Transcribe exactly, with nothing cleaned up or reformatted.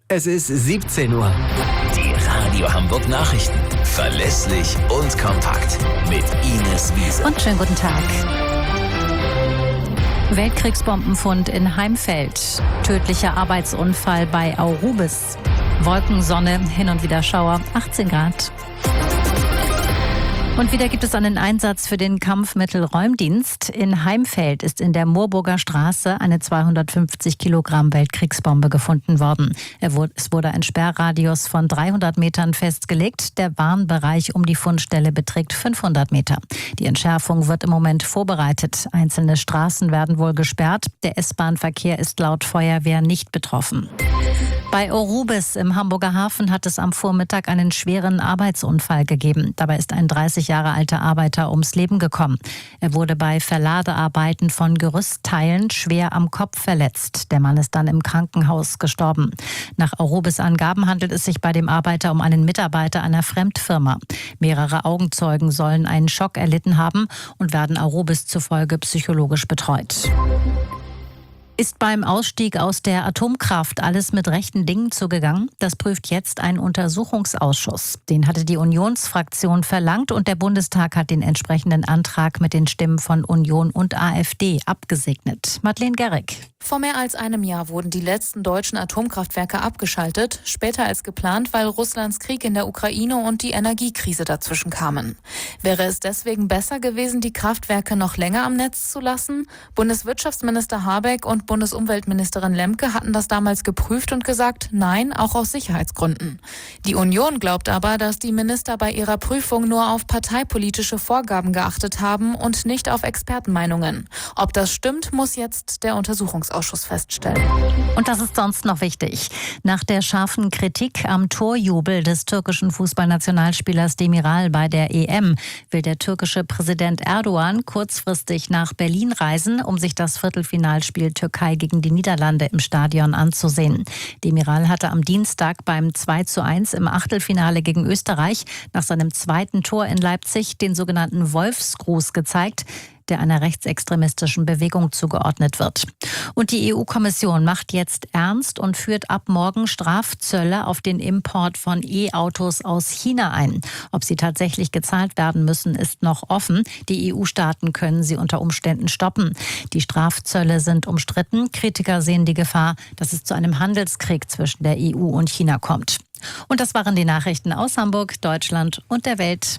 Es ist siebzehn Uhr. Die Radio Hamburg Nachrichten. Verlässlich und kompakt. Mit Ines Wiese. Und schönen guten Tag. Weltkriegsbombenfund in Heimfeld. Tödlicher Arbeitsunfall bei Aurubis. Wolkensonne, hin und wieder Schauer, achtzehn Grad. Und wieder gibt es einen Einsatz für den Kampfmittelräumdienst. In Heimfeld ist in der Moorburger Straße eine zweihundertfünfzig Kilogramm Weltkriegsbombe gefunden worden. Es wurde ein Sperrradius von dreihundert Metern festgelegt. Der Warnbereich um die Fundstelle beträgt fünfhundert Meter. Die Entschärfung wird im Moment vorbereitet. Einzelne Straßen werden wohl gesperrt. Der S-Bahn-Verkehr ist laut Feuerwehr nicht betroffen. Bei Aurubis im Hamburger Hafen hat es am Vormittag einen schweren Arbeitsunfall gegeben. Dabei ist ein dreißig Jahre alter Arbeiter ums Leben gekommen. Er wurde bei Verladearbeiten von Gerüstteilen schwer am Kopf verletzt. Der Mann ist dann im Krankenhaus gestorben. Nach Aurubis Angaben handelt es sich bei dem Arbeiter um einen Mitarbeiter einer Fremdfirma. Mehrere Augenzeugen sollen einen Schock erlitten haben und werden Aurubis zufolge psychologisch betreut. Ist beim Ausstieg aus der Atomkraft alles mit rechten Dingen zugegangen? Das prüft jetzt ein Untersuchungsausschuss. Den hatte die Unionsfraktion verlangt und der Bundestag hat den entsprechenden Antrag mit den Stimmen von Union und AfD abgesegnet. Madeleine Gerrig. Vor mehr als einem Jahr wurden die letzten deutschen Atomkraftwerke abgeschaltet, später als geplant, weil Russlands Krieg in der Ukraine und die Energiekrise dazwischen kamen. Wäre es deswegen besser gewesen, die Kraftwerke noch länger am Netz zu lassen? Bundeswirtschaftsminister Habeck und Bundesumweltministerin Lemke hatten das damals geprüft und gesagt, nein, auch aus Sicherheitsgründen. Die Union glaubt aber, dass die Minister bei ihrer Prüfung nur auf parteipolitische Vorgaben geachtet haben und nicht auf Expertenmeinungen. Ob das stimmt, muss jetzt der Untersuchungsausschuss feststellen. Und das ist sonst noch wichtig. Nach der scharfen Kritik am Torjubel des türkischen Fußballnationalspielers Demiral bei der E M will der türkische Präsident Erdogan kurzfristig nach Berlin reisen, um sich das Viertelfinalspiel Türkei gegen die Niederlande im Stadion anzusehen. Demiral hatte am Dienstag beim zwei zu eins im Achtelfinale gegen Österreich nach seinem zweiten Tor in Leipzig den sogenannten Wolfsgruß gezeigt, der einer rechtsextremistischen Bewegung zugeordnet wird. Und die E U-Kommission macht jetzt ernst und führt ab morgen Strafzölle auf den Import von E-Autos aus China ein. Ob sie tatsächlich gezahlt werden müssen, ist noch offen. Die E U-Staaten können sie unter Umständen stoppen. Die Strafzölle sind umstritten. Kritiker sehen die Gefahr, dass es zu einem Handelskrieg zwischen der E U und China kommt. Und das waren die Nachrichten aus Hamburg, Deutschland und der Welt.